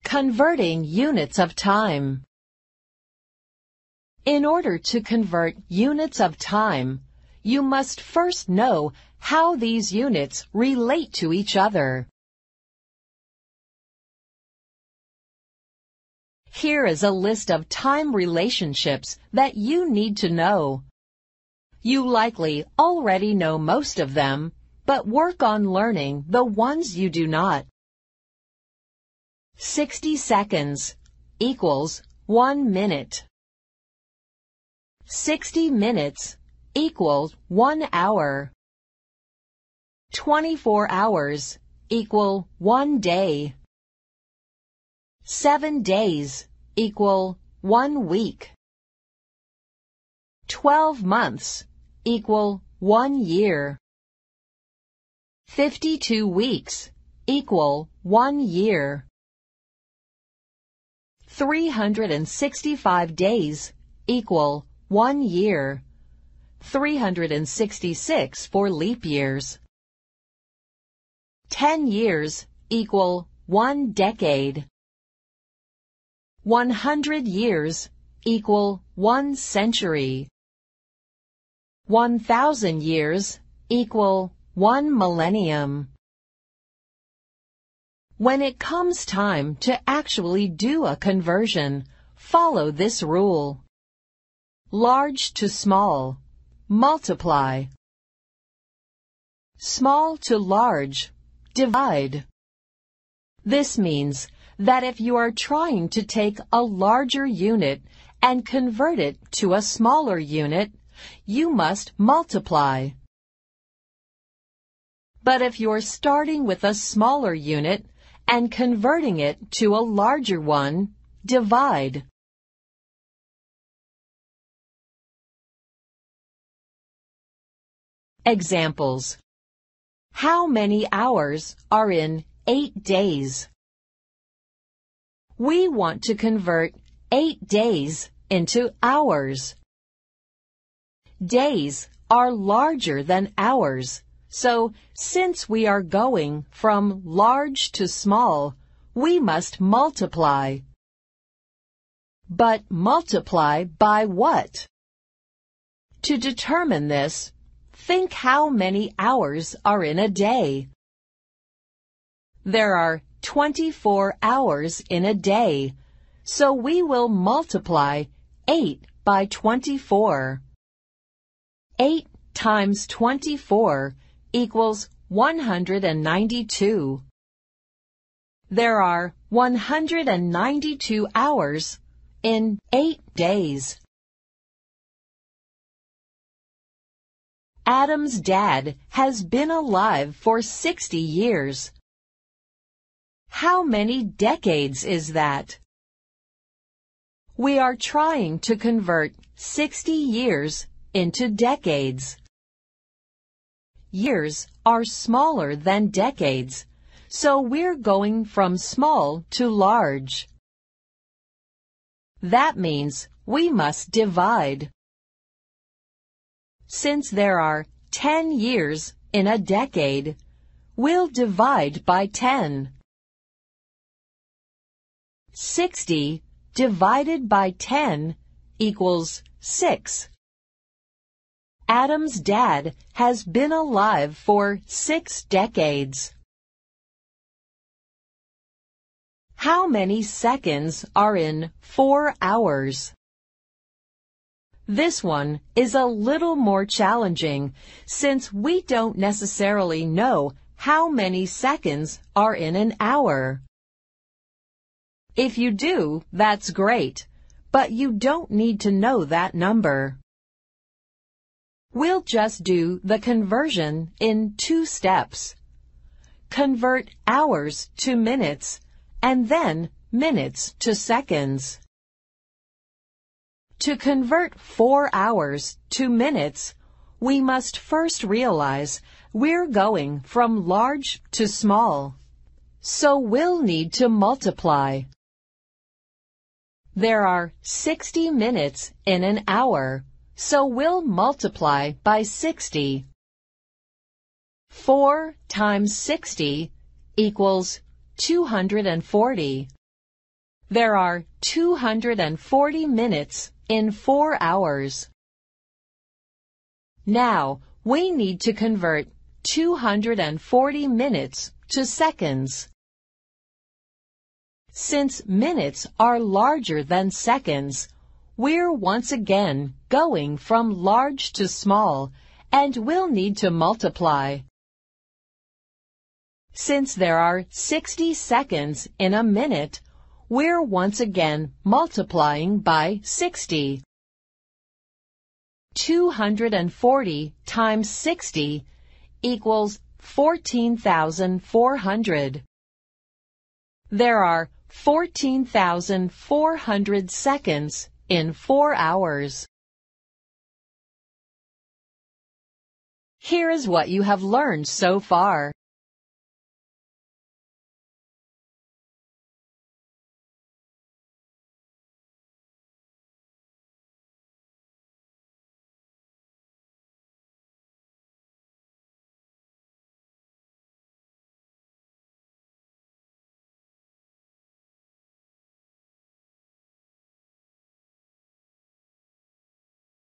Converting units of time. In order to convert units of time, you must first know how these units relate to each other. Here is a list of time relationships that you need to know. You likely already know most of them, but work on learning the ones you do not. 60 seconds equals 1 minute. 60 minutes equals 1 hour. 24 hours equal 1 day. 7 days equal 1 week. 12 months equal 1 year. 52 weeks equal 1 year. 365 days equal 1 year. 366 for leap years. 10 years equal 1 decade. 100 years equal 1 century. 1,000 years equal 1 millennium. When it comes time to actually do a conversion, follow this rule. Large to small, multiply. Small to large, divide. This means that if you are trying to take a larger unit and convert it to a smaller unit, you must multiply. But if you're starting with a smaller unit and converting it to a larger one, divide. Examples. How many hours are in 8 days? We want to convert 8 days into hours. Days are larger than hours, so since we are going from large to small, we must multiply. But multiply by what? To determine this, think how many hours are in a day. There are 24 hours in a day, so we will multiply 8 by 24. 8 times 24 equals 192. There are 192 hours in 8 days. Adam's dad has been alive for 60 years. How many decades is that? We are trying to convert 60 years into decades. Years are smaller than decades, so we're going from small to large. That means we must divide. Since there are 10 years in a decade, we'll divide by 10. 60 divided by 10 equals 6. Adam's dad has been alive for 6 decades. How many seconds are in 4 hours? This one is a little more challenging since we don't necessarily know how many seconds are in an hour. If you do, that's great, but you don't need to know that number. We'll just do the conversion in 2 steps. Convert hours to minutes, and then minutes to seconds. To convert 4 hours to minutes, we must first realize we're going from large to small. So we'll need to multiply. There are 60 minutes in an hour, so we'll multiply by 60. 4 times 60 equals 240. There are 240 minutes in 4 hours. Now, we need to convert 240 minutes to seconds. Since minutes are larger than seconds, we're once again going from large to small, and we'll need to multiply. Since there are 60 seconds in a minute, we're once again multiplying by 60. 240 times 60 equals 14,400. There are 14,400 seconds in 4 hours. Here is what you have learned so far.